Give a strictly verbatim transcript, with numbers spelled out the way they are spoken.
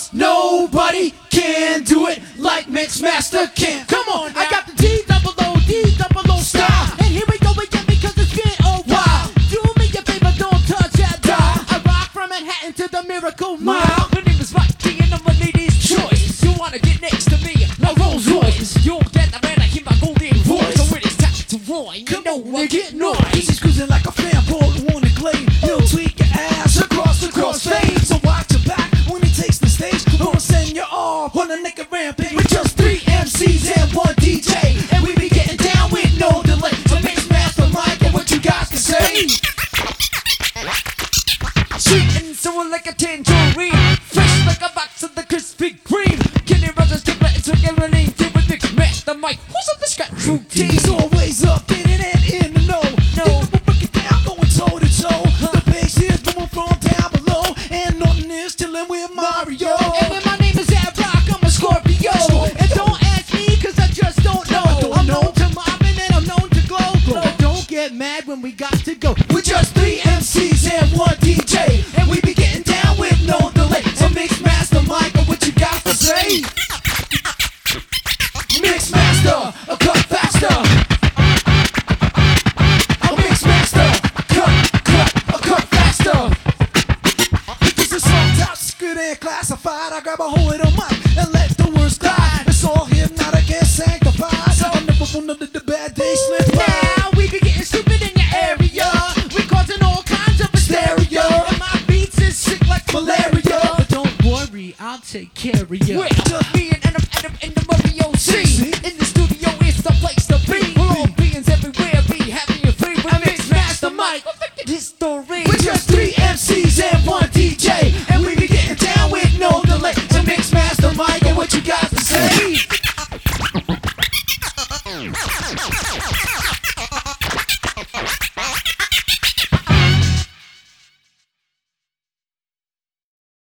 Cause nobody can do it like Mixmaster can. Come on now. I got the D double O, D double O style. And here we go again because it's been a while. Do me a favor, don't touch that dial. I rock from Manhattan to the Miracle Mile. My name is Rocky and I'm a lady's choice. You wanna get next to me, my Rolls Royce. You'll get the man, I hear my golden voice. So it is time to roar, you Come know on, I get noise. Easy cruising like a fan ball on the glade. He'll tweak your ass across the crossfade. So watch your back when he takes the stage. Gonna send you off on a naked rampage with just three M Cs and one D J. And we be getting down with no delay. So Mixmaster Mike, and what you guys can say? Sweet and sour like a tangerine, fresh like a box of the Krispy Kreme. Kenny Rogers, Dick Martin, so everything do with Mixmaster Mike. Who's up the scratch routine? He's always up in it and in the know. No. Break it down, going toe to toe. The bass is moving from down below, and nothing is chilling with Mario. And then my name is Ad Rock, I'm a Scorpio. And don't ask me cause I just don't know. I'm known to Marvin and I'm known to Glow. But don't get mad when we got to go. With just three M Cs and one D J, and we be getting down with no delay. So Mixmaster Mike, what you got to say? Mixmaster, a cut faster. A Mixmaster, cut, cut, a cut faster. If this is song top secret and classified, I grab a hold of the mic and let the words glide. It's all hypnotic and sanctified. So I never want none of the bad days slip by. Now we be getting stupid in your area. We causing all kinds of hysteria. And my beats is sick like malaria. But don't worry, I'll take care of you. We're just me and Adam, Adam in the Mario C. In the studio, it's the place to be. We're all beings everywhere, be happy and free with Mixmaster Mike. Perfected history. With just three